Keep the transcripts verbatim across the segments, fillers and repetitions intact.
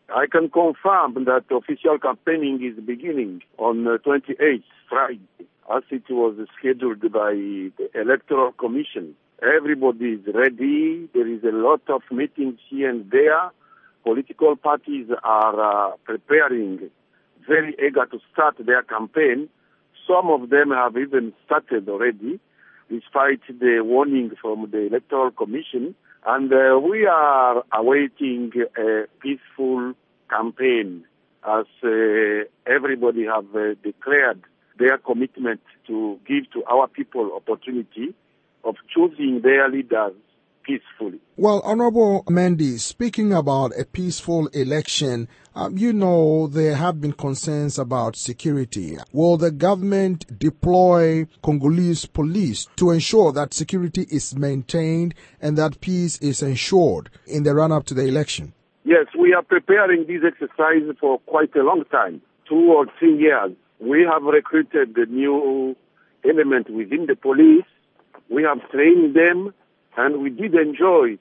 I can confirm that official campaigning is beginning on the twenty-eighth, Friday, as it was scheduled by the Electoral Commission. Everybody is ready. There is a lot of meetings here and there. Political parties are uh, preparing, very eager to start their campaign. Some of them have even started already, despite the warning from the Electoral Commission. And uh, we are awaiting a peaceful campaign as uh, everybody have uh, declared their commitment to give to our people opportunity of choosing their leaders peacefully. Well, Honorable Mendy, speaking about a peaceful election, um, you know there have been concerns about security. Will the government deploy Congolese police to ensure that security is maintained and that peace is ensured in the run-up to the election? Yes, we are preparing this exercise for quite a long time, two or three years. We have recruited the new element within the police. We have trained them, and we did enjoy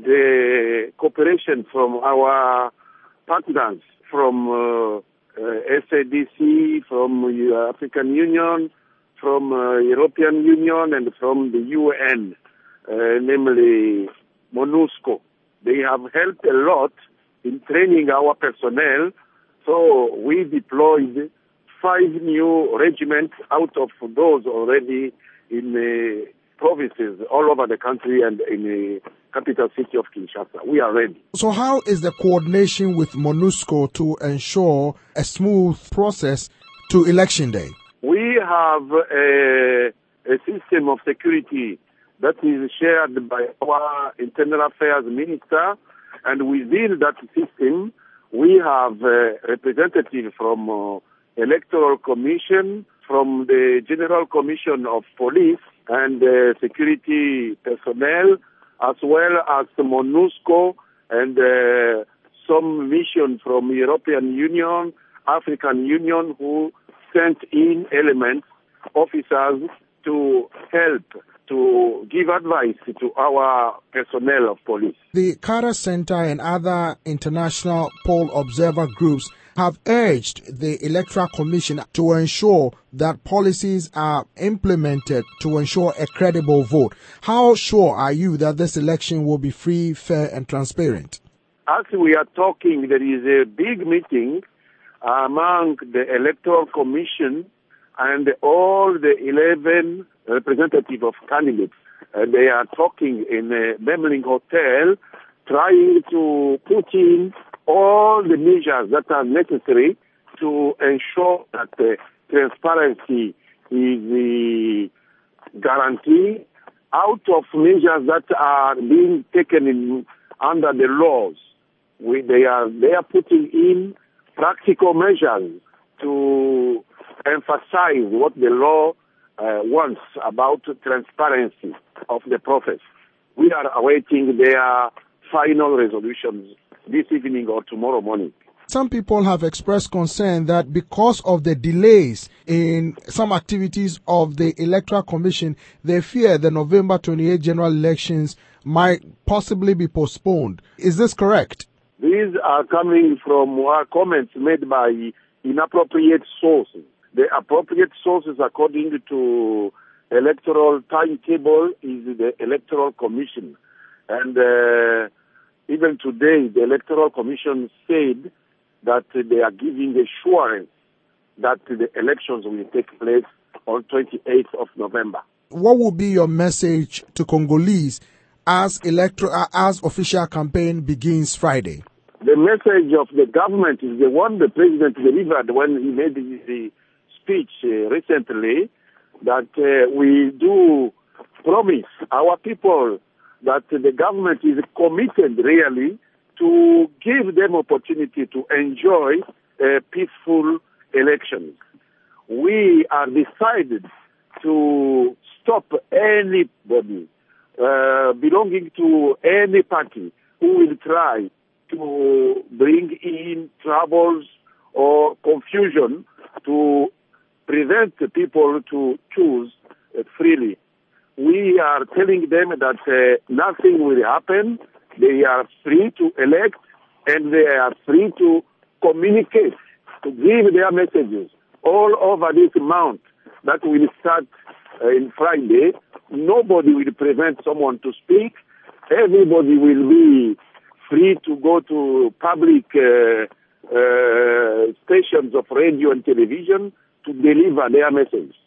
the cooperation from our partners, from uh, uh, S A D C, from uh, African Union, from uh, European Union, and from the U N, uh, namely MONUSCO. They have helped a lot in training our personnel, so we deployed five new regiments out of those already in uh, provinces all over the country and in the capital city of Kinshasa. We are ready. So how is the coordination with MONUSCO to ensure a smooth process to election day? We have a, a system of security that is shared by our Internal Affairs Minister, and within that system, we have a representative from uh, Electoral Commission, from the General Commission of Police and uh, security personnel, as well as MONUSCO and uh, some mission from European Union, African Union, who sent in elements, officers, to help, to give advice to our personnel of police. The Carter Center and other international poll observer groups have urged the Electoral Commission to ensure that policies are implemented to ensure a credible vote. How sure are you that this election will be free, fair, and transparent? As we are talking, there is a big meeting among the Electoral Commission and all the eleven representatives of candidates. Uh, they are talking in a Memling Hotel, trying to put in all the measures that are necessary to ensure that uh, transparency is uh, guaranteed out of measures that are being taken in under the laws. We, they are they are putting in practical measures to emphasize what the law uh, wants about transparency of the process. We are awaiting their final resolutions this evening or tomorrow morning. Some people have expressed concern that because of the delays in some activities of the Electoral Commission, they fear the November twenty-eighth general elections might possibly be postponed. Is this correct? These are coming from our comments made by inappropriate sources. The appropriate sources, according to electoral timetable, is the Electoral Commission. And uh, even today, the Electoral Commission said that they are giving assurance that the elections will take place on twenty-eighth of November. What will be your message to Congolese as electoral, as official campaign begins Friday? The message of the government is the one the president delivered when he made the speech uh, recently, that uh, we do promise our people that the government is committed really to give them opportunity to enjoy uh, peaceful elections. We are decided to stop anybody uh, belonging to any party who will try to bring in troubles or confusion to prevent the people to choose uh, freely. We are telling them that uh, nothing will happen. They are free to elect and they are free to communicate, to give their messages all over this month that will start uh, in Friday. Nobody will prevent someone to speak. Everybody will be free to go to public uh, uh, stations of radio and television to deliver their message.